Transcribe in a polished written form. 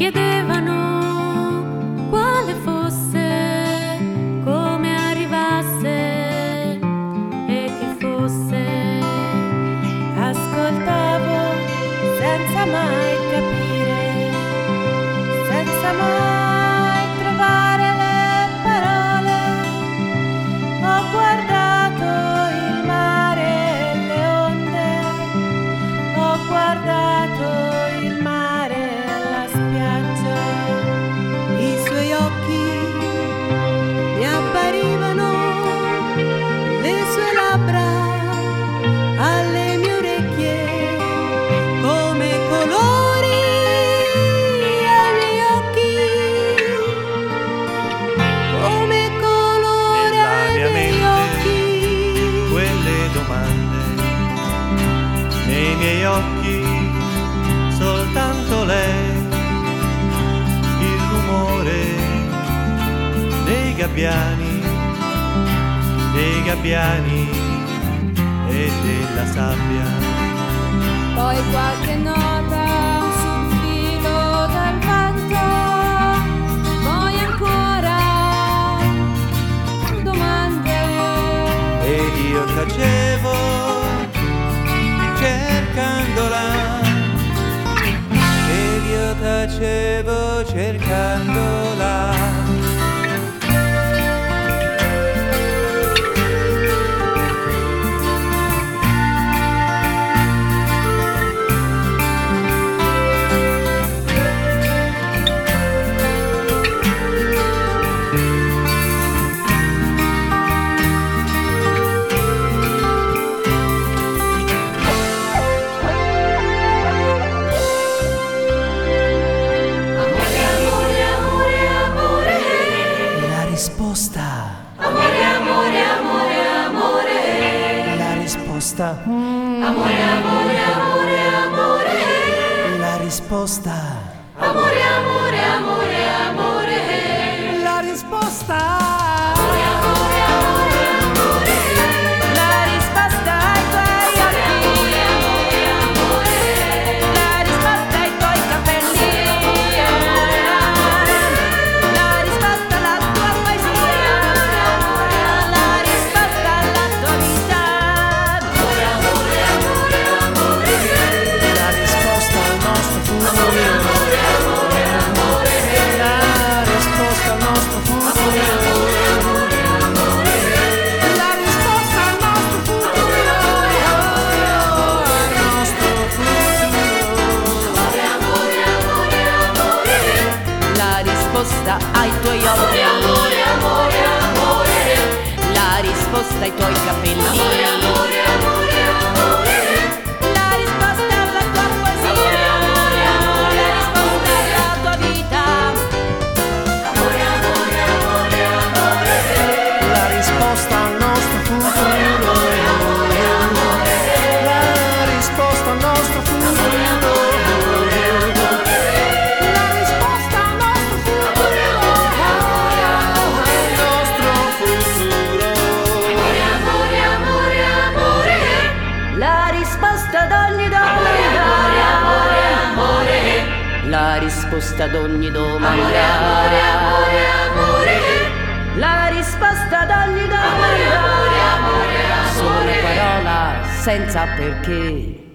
chiedevano quale fosse, come arrivasse e chi fosse. Ascoltavo senza mai capire, senza mai trovare le parole. Ho guardato il mare e le onde, ho guardato il mare e la spiaggia. I suoi occhi mi apparivano, le sue labbra alle mie orecchie come colori ai miei occhi, come colore Nella ai mia miei mente occhi. quelle domande, nei miei occhi soltanto lei, il rumore dei gabbiani e della sabbia. Poi qualche nota sul filo del vento, poi ancora domande. Ed io tacevo cercandola, ed io tacevo cercandola. La risposta. Amore, amore, amore, amore. La risposta. Amore, amore, amore, amore. La risposta. Amore, amore, amore, amore. La risposta. Amore, amore, amore, amore. La risposta ai tuoi occhi. Amore, amore, amore. La risposta ai tuoi capelli. La risposta alla tua poesia. La risposta alla tua vita. Amore, amore, amore, amore. La risposta al nostro futuro. Amore, amore, amore, amore. La risposta al nostro futuro. La risposta al nostro futuro. Al nostro futuro. Amore, amore, amore, amore. La risposta ai tuoi occhi. Amore, amore, amore. La risposta ai tuoi capelli. Amore, amore, amore, amore. La risposta alla tua poesia. Amore, amore, la risposta alla tua vita. Amore, amore, amore, amore. La risposta al nostro futuro. La risposta al nostro futuro. La risposta al nostro futuro. Al nostro futuro. Amore, amore, amore. La risposta ad ogni domanda. Amore, amore, amore. La risposta ad ogni domanda. Amore, amore, amore. La risposta ad ogni domanda. Amore, amore, amore. Solo parola senza perché.